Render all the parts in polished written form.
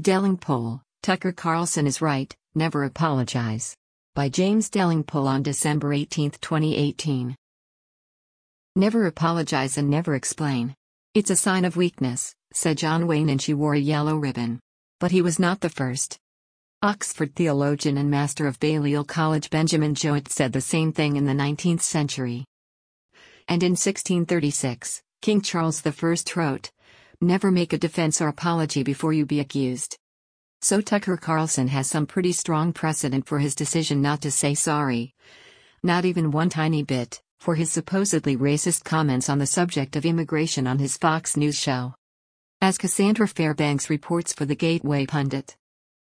Delingpole, Tucker Carlson is right, never apologize. By James Delingpole on December 18, 2018. Never apologize and never explain. It's a sign of weakness, said John Wayne, and she wore a yellow ribbon. But he was not the first. Oxford theologian and master of Balliol College Benjamin Jowett said the same thing in the 19th century. And in 1636, King Charles I wrote, "Never make a defense or apology before you be accused." So Tucker Carlson has some pretty strong precedent for his decision not to say sorry. Not even one tiny bit, for his supposedly racist comments on the subject of immigration on his Fox News show. As Cassandra Fairbanks reports for the Gateway Pundit,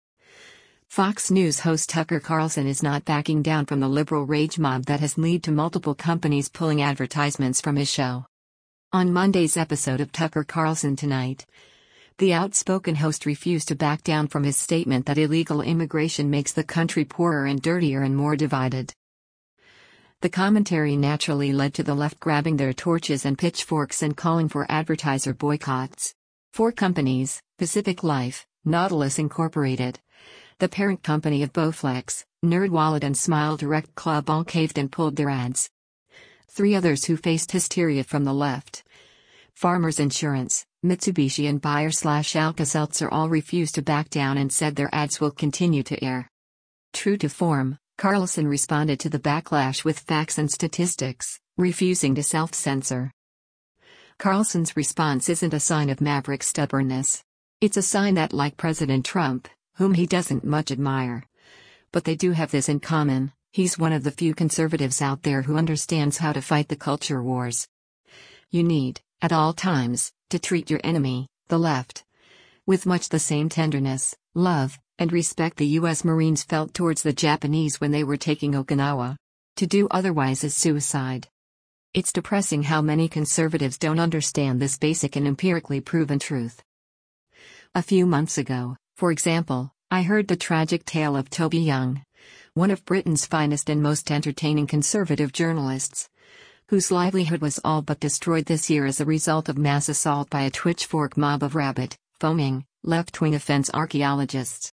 Fox News host Tucker Carlson is not backing down from the liberal rage mob that has led to multiple companies pulling advertisements from his show. On Monday's episode of Tucker Carlson Tonight, the outspoken host refused to back down from his statement that illegal immigration makes the country poorer and dirtier and more divided. The commentary naturally led to the left grabbing their torches and pitchforks and calling for advertiser boycotts. 4 companies, Pacific Life, Nautilus Incorporated, the parent company of Bowflex, NerdWallet and Smile Direct Club, all caved and pulled their ads. 3 others who faced hysteria from the left, Farmers Insurance, Mitsubishi and Bayer/Alka-Seltzer, all refused to back down and said their ads will continue to air. True to form, Carlson responded to the backlash with facts and statistics, refusing to self-censor. Carlson's response isn't a sign of maverick stubbornness. It's a sign that, like President Trump, whom he doesn't much admire, but they do have this in common, he's one of the few conservatives out there who understands how to fight the culture wars. You need, at all times, to treat your enemy, the left, with much the same tenderness, love, and respect the U.S. Marines felt towards the Japanese when they were taking Okinawa. To do otherwise is suicide. It's depressing how many conservatives don't understand this basic and empirically proven truth. A few months ago, for example, I heard the tragic tale of Toby Young, one of Britain's finest and most entertaining conservative journalists, whose livelihood was all but destroyed this year as a result of mass assault by a pitchfork mob of rabid, foaming, left-wing offense archaeologists.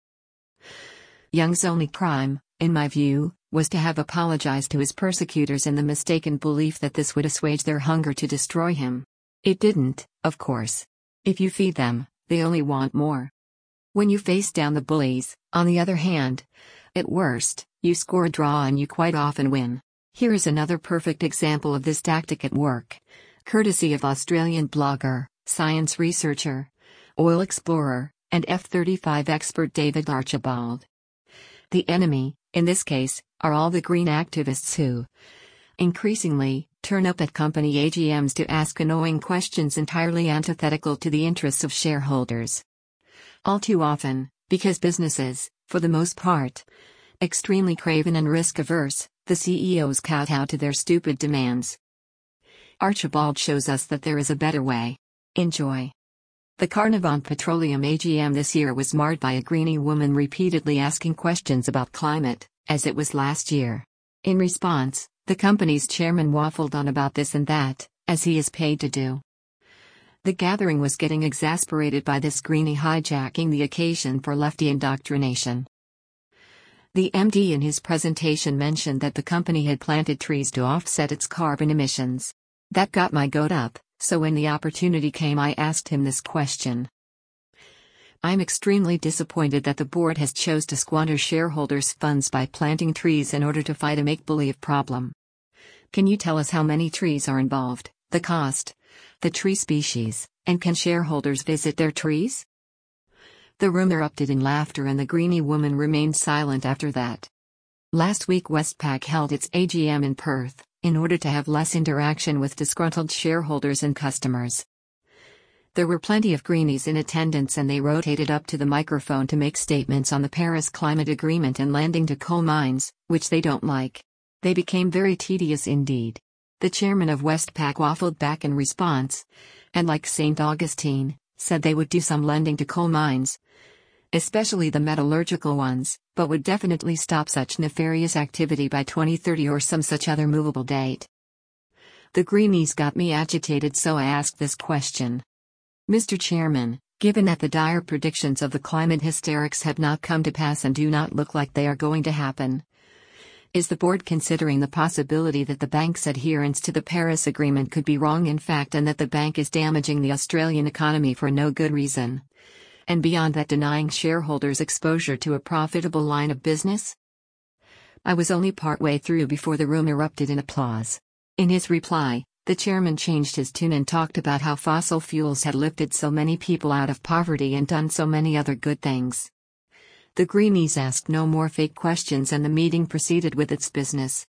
Young's only crime, in my view, was to have apologized to his persecutors in the mistaken belief that this would assuage their hunger to destroy him. It didn't, of course. If you feed them, they only want more. When you face down the bullies, on the other hand, at worst, you score a draw and you quite often win. Here is another perfect example of this tactic at work, courtesy of Australian blogger, science researcher, oil explorer, and F-35 expert David Archibald. The enemy, in this case, are all the green activists who, increasingly, turn up at company AGMs to ask annoying questions entirely antithetical to the interests of shareholders. All too often, because businesses, for the most part, extremely craven and risk-averse, the CEOs kowtow to their stupid demands. Archibald shows us that there is a better way. Enjoy. The Carnarvon Petroleum AGM this year was marred by a greenie woman repeatedly asking questions about climate, as it was last year. In response, the company's chairman waffled on about this and that, as he is paid to do. The gathering was getting exasperated by this greenie hijacking the occasion for lefty indoctrination. The MD in his presentation mentioned that the company had planted trees to offset its carbon emissions. That got my goat up, so when the opportunity came I asked him this question. I'm extremely disappointed that the board has chose to squander shareholders' funds by planting trees in order to fight a make-believe problem. Can you tell us how many trees are involved, the cost, the tree species, and can shareholders visit their trees? The room erupted in laughter and the greenie woman remained silent after that. Last week Westpac held its AGM in Perth, in order to have less interaction with disgruntled shareholders and customers. There were plenty of greenies in attendance and they rotated up to the microphone to make statements on the Paris Climate Agreement and landing to coal mines, which they don't like. They became very tedious indeed. The chairman of Westpac waffled back in response, and like St. Augustine, said they would do some lending to coal mines, especially the metallurgical ones, but would definitely stop such nefarious activity by 2030 or some such other movable date. The greenies got me agitated, so I asked this question. Mr. Chairman, Given that the dire predictions of the climate hysterics have not come to pass and do not look like they are going to happen, is the board considering the possibility that the bank's adherence to the Paris Agreement could be wrong in fact and that the bank is damaging the Australian economy for no good reason? And beyond that, denying shareholders exposure to a profitable line of business? I was only partway through before the room erupted in applause. In his reply, the chairman changed his tune and talked about how fossil fuels had lifted so many people out of poverty and done so many other good things. The Greenies asked no more fake questions and the meeting proceeded with its business.